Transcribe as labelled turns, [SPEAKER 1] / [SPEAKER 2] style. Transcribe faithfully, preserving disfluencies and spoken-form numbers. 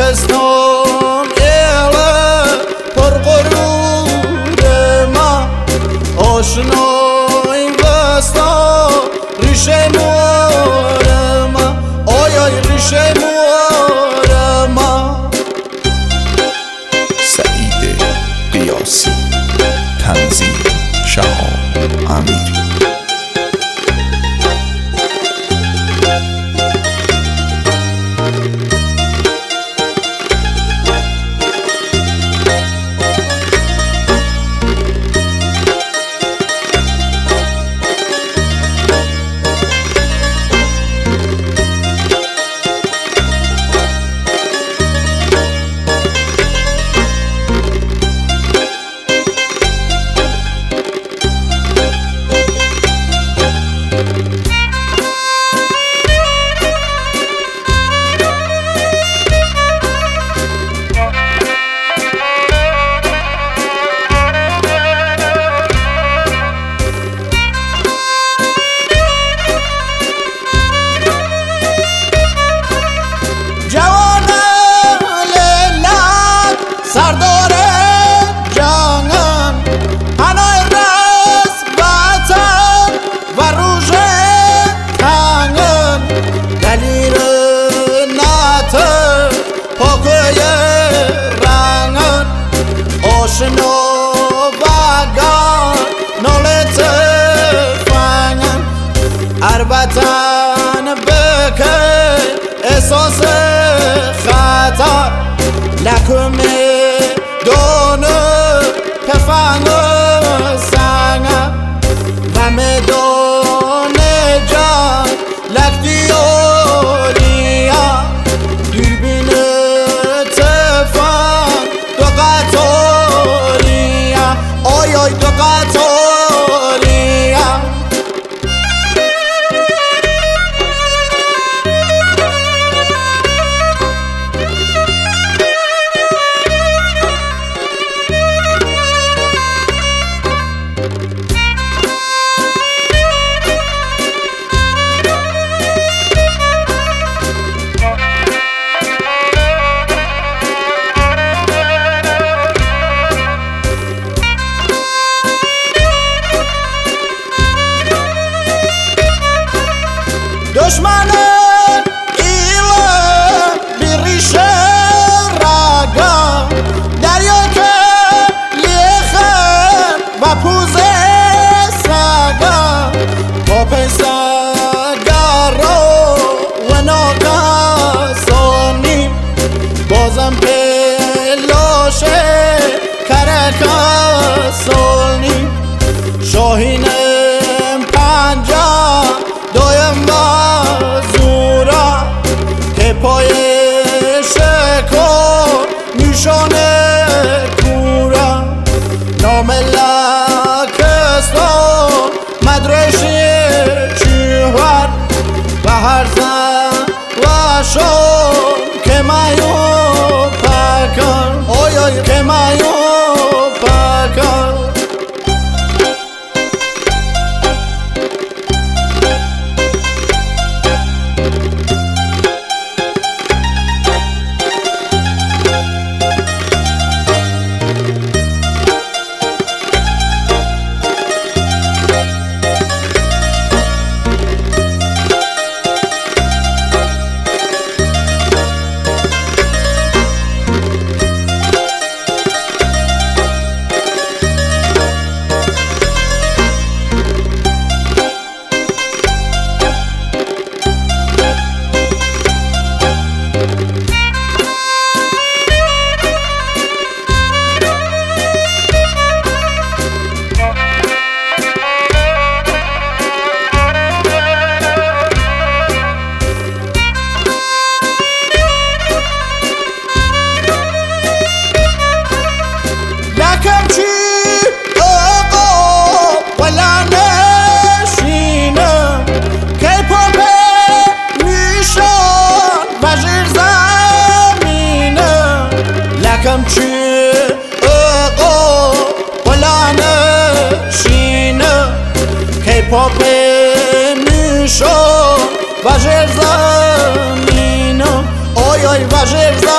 [SPEAKER 1] دبستان ایله پر غرور ما آشنای بستا ریشه مور ما آی آی ریشه مور ما
[SPEAKER 2] سعید قیاسی تنظیم شهاب امیر.
[SPEAKER 1] سردار جانم پناه رس وطن و روژ تنگن دلیر نت پاکوی رنگن آشنا و گان نولت فنگن اربطن بکن احساس خطر لکمه دونه تفنگ سنگ و میدان جان لک دیاریا دوربین تفنگ دو قطاریا آی آی دو قطاریا. دشمن ایله بیریشه رگا دریا که لیخن و پوزه سگا با پیسگا رو و ناکاسانی بازم پلاشه کرکاسانی شاهینم پنجا دایم بازورا که پای شکر میشانه کورا نام لکستان مدرشی چیوار و هر زن و شون که مایو پکن آی آی که مایو پکن. همچی اقا بلند شینه که پاپ میشو و جر زمینه آی آی و جر زمینه